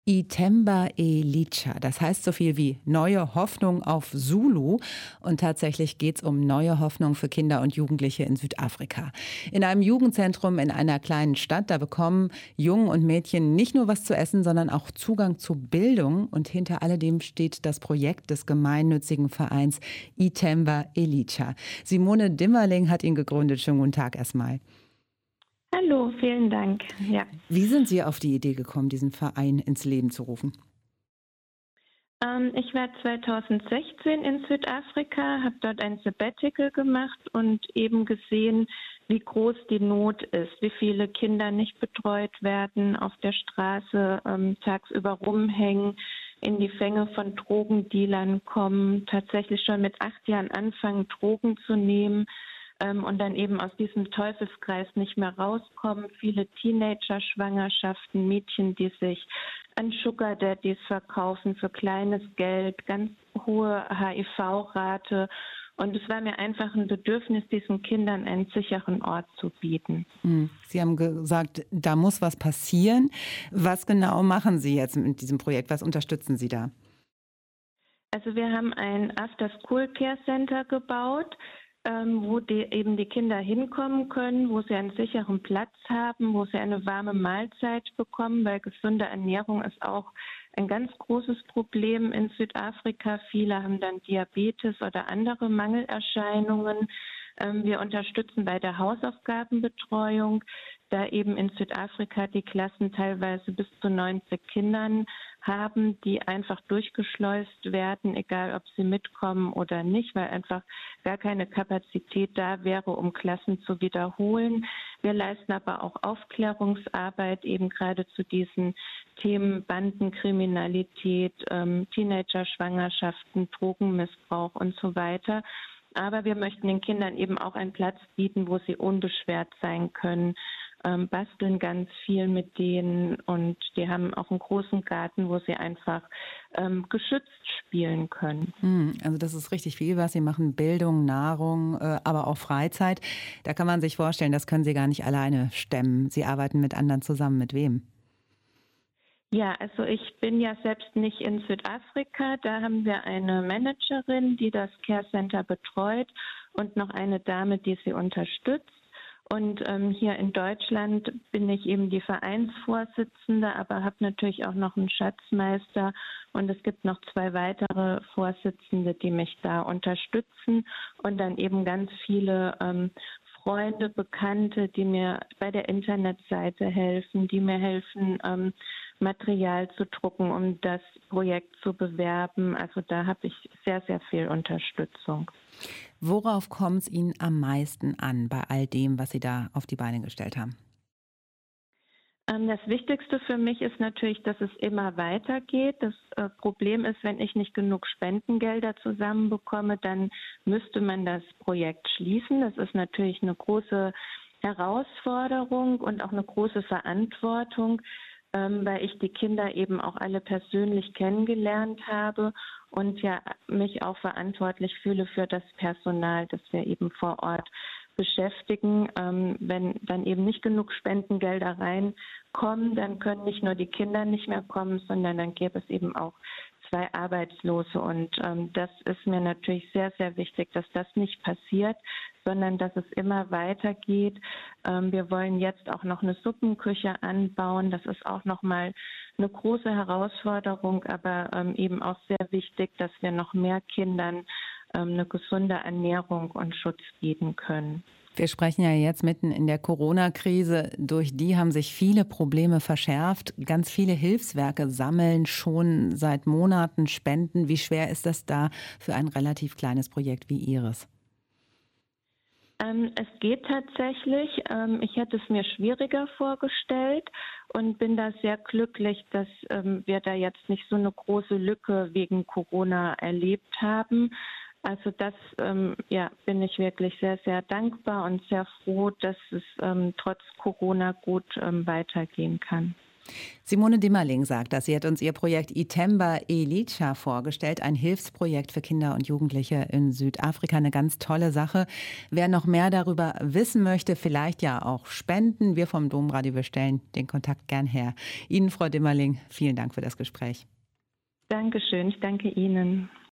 Itemba Elicha, das heißt so viel wie neue Hoffnung auf Zulu. Und tatsächlich geht es um neue Hoffnung für Kinder und Jugendliche in Südafrika. In einem Jugendzentrum in einer kleinen Stadt, da bekommen Jungen und Mädchen nicht nur was zu essen, sondern auch Zugang zu Bildung. Und hinter alledem steht das Projekt des gemeinnützigen Vereins Itemba Elicha. Simone Dimmerling hat ihn gegründet. Schönen guten Tag erstmal. Hallo, vielen Dank. Ja, Wie sind Sie auf die Idee gekommen, diesen Verein ins Leben zu rufen? ich war 2016 in Südafrika, habe dort ein Sabbatical gemacht und eben gesehen, wie groß die Not ist, wie viele Kinder nicht betreut werden, auf der Straße tagsüber rumhängen, in die Fänge von Drogendealern kommen, tatsächlich schon mit 8 Jahren anfangen, Drogen zu nehmen. Und dann eben aus diesem Teufelskreis nicht mehr rauskommen. Viele Teenager-Schwangerschaften, Mädchen, die sich an Sugar Daddies verkaufen für kleines Geld, ganz hohe HIV-Rate. Und es war mir einfach ein Bedürfnis, diesen Kindern einen sicheren Ort zu bieten. Sie haben gesagt, da muss was passieren. Was genau machen Sie jetzt mit diesem Projekt? Was unterstützen Sie da? Also wir haben ein After-School-Care-Center gebaut, wo eben die Kinder hinkommen können, wo sie einen sicheren Platz haben, wo sie eine warme Mahlzeit bekommen, weil gesunde Ernährung ist auch ein ganz großes Problem in Südafrika. Viele haben dann Diabetes oder andere Mangelerscheinungen. Wir unterstützen bei der Hausaufgabenbetreuung, da eben in Südafrika die Klassen teilweise bis zu 90 Kindern haben, die einfach durchgeschleust werden, egal ob sie mitkommen oder nicht, weil einfach gar keine Kapazität da wäre, um Klassen zu wiederholen. Wir leisten aber auch Aufklärungsarbeit eben gerade zu diesen Themen Bandenkriminalität, Teenager-Schwangerschaften, Drogenmissbrauch und so weiter. Aber wir möchten den Kindern eben auch einen Platz bieten, wo sie unbeschwert sein können, basteln ganz viel mit denen und die haben auch einen großen Garten, wo sie einfach geschützt spielen können. Also das ist richtig viel, was Sie machen. Bildung, Nahrung, aber auch Freizeit. Da kann man sich vorstellen, das können Sie gar nicht alleine stemmen. Sie arbeiten mit anderen zusammen. Mit wem? Ja, also ich bin ja selbst nicht in Südafrika. Da haben wir eine Managerin, die das Care Center betreut und noch eine Dame, die sie unterstützt. Und hier in Deutschland bin ich eben die Vereinsvorsitzende, aber habe natürlich auch noch einen Schatzmeister und es gibt noch 2 weitere Vorsitzende, die mich da unterstützen und dann eben ganz viele Freunde, Bekannte, die mir bei der Internetseite helfen, die mir helfen, Material zu drucken, um das Projekt zu bewerben. Also da habe ich sehr, sehr viel Unterstützung. Worauf kommt es Ihnen am meisten an bei all dem, was Sie da auf die Beine gestellt haben? Das Wichtigste für mich ist natürlich, dass es immer weitergeht. Das Problem ist, wenn ich nicht genug Spendengelder zusammenbekomme, dann müsste man das Projekt schließen. Das ist natürlich eine große Herausforderung und auch eine große Verantwortung, weil ich die Kinder eben auch alle persönlich kennengelernt habe und ja mich auch verantwortlich fühle für das Personal, das wir eben vor Ort beschäftigen. Wenn dann eben nicht genug Spendengelder reinkommen, dann können nicht nur die Kinder nicht mehr kommen, sondern dann gäbe es eben auch 2 Arbeitslose. Und das ist mir natürlich sehr, sehr wichtig, dass das nicht passiert, sondern dass es immer weitergeht. Wir wollen jetzt auch noch eine Suppenküche anbauen. Das ist auch nochmal eine große Herausforderung, aber eben auch sehr wichtig, dass wir noch mehr Kindern eine gesunde Ernährung und Schutz bieten können. Wir sprechen ja jetzt mitten in der Corona-Krise. Durch die haben sich viele Probleme verschärft. Ganz viele Hilfswerke sammeln schon seit Monaten Spenden. Wie schwer ist das da für ein relativ kleines Projekt wie Ihres? Es geht tatsächlich. Ich hätte es mir schwieriger vorgestellt und bin da sehr glücklich, dass wir da jetzt nicht so eine große Lücke wegen Corona erlebt haben. Also das ja, bin ich wirklich sehr, sehr dankbar und sehr froh, dass es trotz Corona gut weitergehen kann. Simone Dimmerling sagt das. Sie hat uns ihr Projekt Itemba Elicha vorgestellt, ein Hilfsprojekt für Kinder und Jugendliche in Südafrika. Eine ganz tolle Sache. Wer noch mehr darüber wissen möchte, vielleicht ja auch spenden. Wir vom Domradio, wir stellen den Kontakt gern her. Ihnen, Frau Dimmerling, vielen Dank für das Gespräch. Dankeschön, ich danke Ihnen.